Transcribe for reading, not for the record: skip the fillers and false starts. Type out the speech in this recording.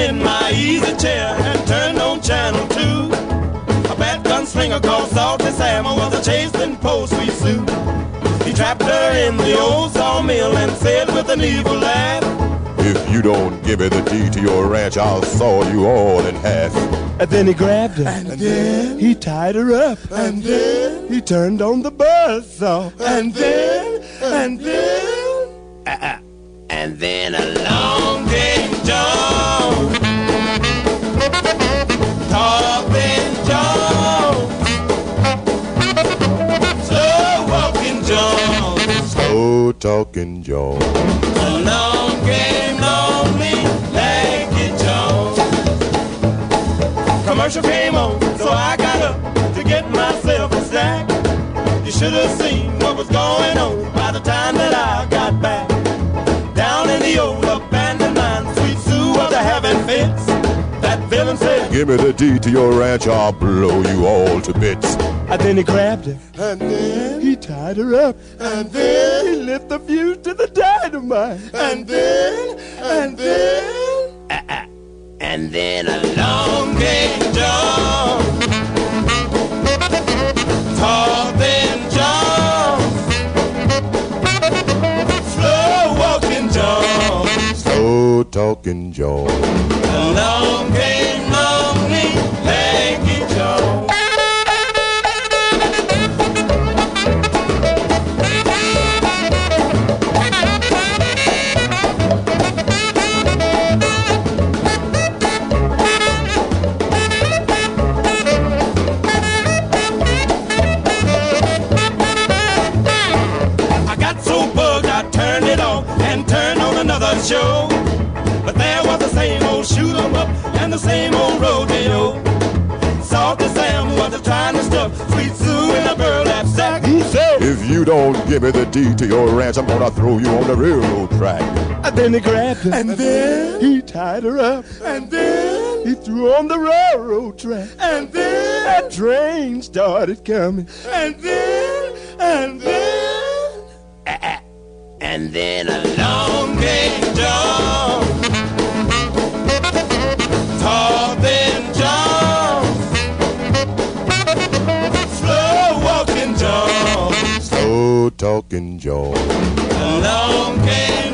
in my easy chair and turned on channel 2. A bad gunslinger called Salty Sam was a chasing poor sweet Sue. He trapped her in the old sawmill and said with an evil laugh, "If you don't give me the deed to your ranch, I'll saw you all in half." And then he grabbed her, and then he tied her up, and then he turned on the buzzsaw, and then along came John, Talking John, slow walking John, Slow talking John. along came lonely Lanky John. Commercial came on, so I got up to get myself a snack. You should have seen what was going on by the time that I got back. Down in the old abandoned mine, sweet Sue was a having fits. That villain said, "Give me the deed to your ranch, I'll blow you all to bits." and then he grabbed her, and then, he tied her up, and then, he lit the fuse to the dynamite, and then, and then along came John, Talking John, slow walking John, Slow talking John. along came lonely Lanky John. I got so bugged I turned it off and turned on another show. But there was the same old shoot 'em up and the same old rodeo. Salty Sam was trying to stuff sweet Sue in a burlap sack. he said, "If you don't give me the deed to your ranch, I'm gonna throw you on the railroad track." and then he grabbed her, And then, he tied her up, and then, he threw on the railroad track. and then, That train started coming, and then, and then along came John, Talking John, slow walking John, Slow talking John. along came